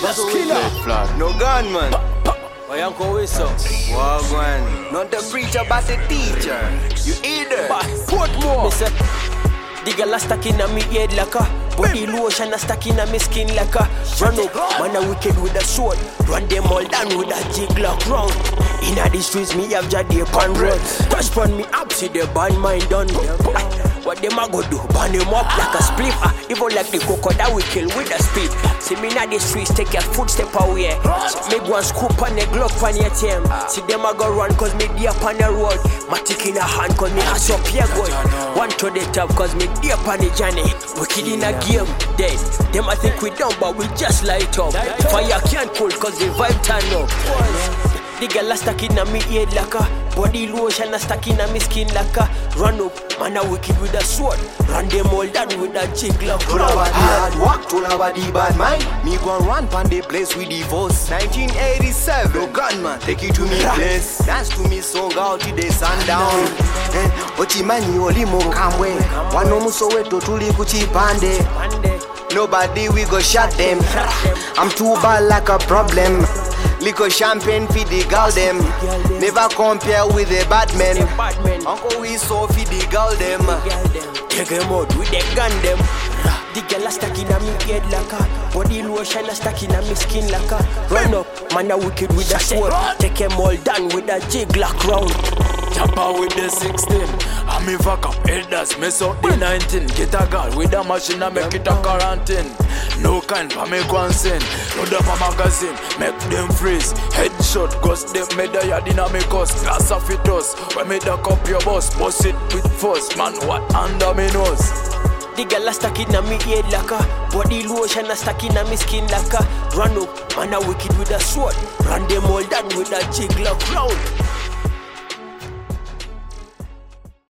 That's killer. No gunman. Why Uncle Whistle? Wagwan. Not the preacher, but the teacher. You either. Portmore. The girl a stuck in a me head like a body lotion a stuck in a me skin like a run up, man a wicked with a sword. Run them all down with a jig-lock round. Inna the streets me have Jade upon road. Touch pon me up, see the band mind done. What them a go do? Burn them up like a spliff. Even like the cocoa that we kill with a spit. See me inna the streets, take your footstep away. Make one scoop on the Glock on your team. See them a go run cause me deep on the road. My tick in a hand cause me ass up here good. One to the top cause me deep on the journey. Wicked in a game, dead. Them I think we done but we just light up. Fire can't cool cause the vibe turn up. The girl a stuck in a me head like a body lotion a stuck in a me skin like a run up, man a wicked with a sword. Run them all down with a jig-lock. Told about the hard work, told about the bad mind. Me go run pan the place with the force. 1987, no gunman, take you to me place. Dance to me song out till the sundown. Ochimani olimo kamwe. Wano muso weto tuli kuchipande. Nobody we go shot them. I'm too bad like a problem. Liquor champagne feed the girl them. Never compare with the bad men. Uncle we so feed the girl them. Take them out with the gun them. The girl a stuck in a me head like a body lotion a stuck in a me skin like a run up, man a wicked with a sword. Take them all down with a jig-lock round. Chopper with the 16. I'm in fuck up elders, mess up the 19. Get a girl with a machine and make it a quarantine. No kind for me consent. Load up a magazine, make them freeze. Headshot, ghost them made a yard in a me cost. Glass of it us, when me duck up your boss. Bust it with force, man what under me nose. The girl a stuck in a me head like a body lotion a stuck in a me skin like a run up, man a wicked with a sword. Run them all down with a jig-lock round.